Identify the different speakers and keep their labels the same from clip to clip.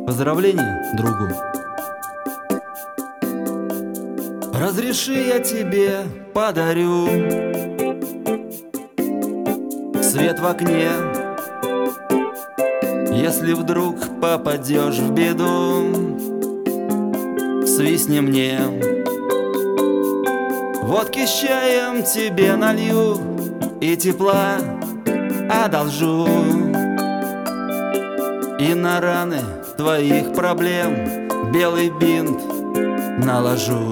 Speaker 1: Поздравление другу. Разреши, я тебе подарю свет в окне. Если вдруг попадешь в беду, свистни мне. Водки с чаем тебе налью и тепла одолжу. И на раны твоих проблем белый бинт наложу.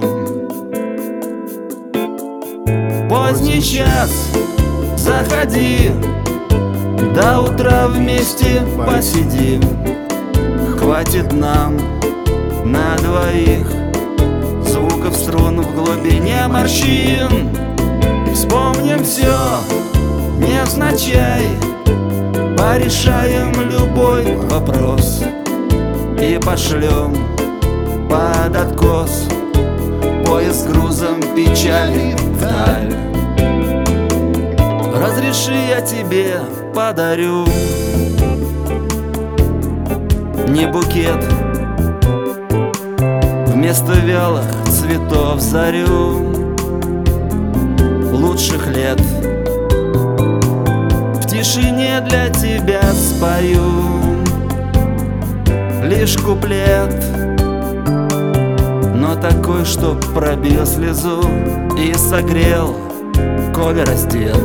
Speaker 1: Поздний час, заходи, до утра вместе посидим. Хватит нам на двоих звуков струн в глубине морщин. Вспомним все, невзначай, порешаем любой вопрос и пошлем под откос поезд с грузом печали вдаль. Разреши, я тебе подарю не букет, вместо вялых цветов зарю лучших лет. В тишине для тебя спою лишь куплет, но такой, чтоб пробил слезу и согрел, коли раздет.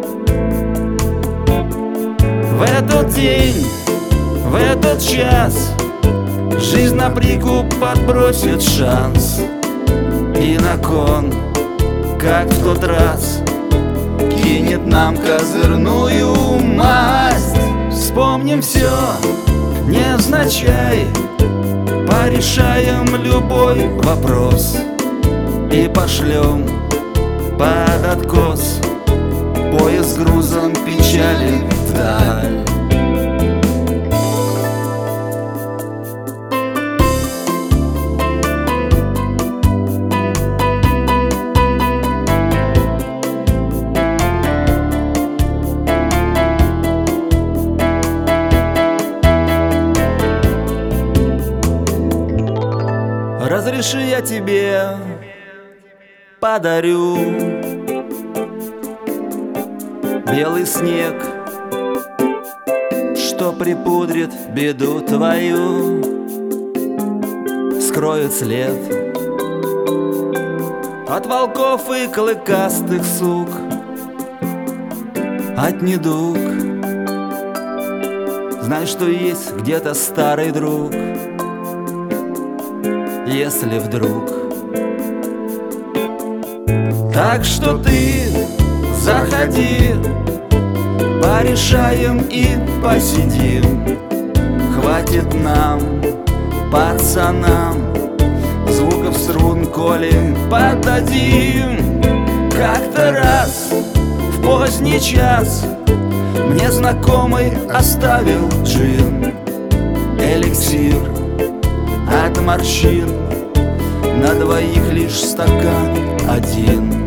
Speaker 1: В этот день, в этот час жизнь на прикуп подбросит шанс, и на кон, как в тот раз, кинет нам козырную масть. Вспомним все, невзначай, порешаем любой вопрос и пошлем под откос поезд с грузом печали вдаль. Разреши, я тебе подарю белый снег, что припудрит беду твою, скроет след от волков и клыкастых сук, от недуг. Знай, что есть где-то старый друг, если вдруг. Так что ты заходи, порешаем и посидим. Хватит нам, пацанам, звуков струн, коли поддадим. Как-то раз в поздний час мне знакомый оставил джин, эликсир от морщин, на двоих лишь стакан один.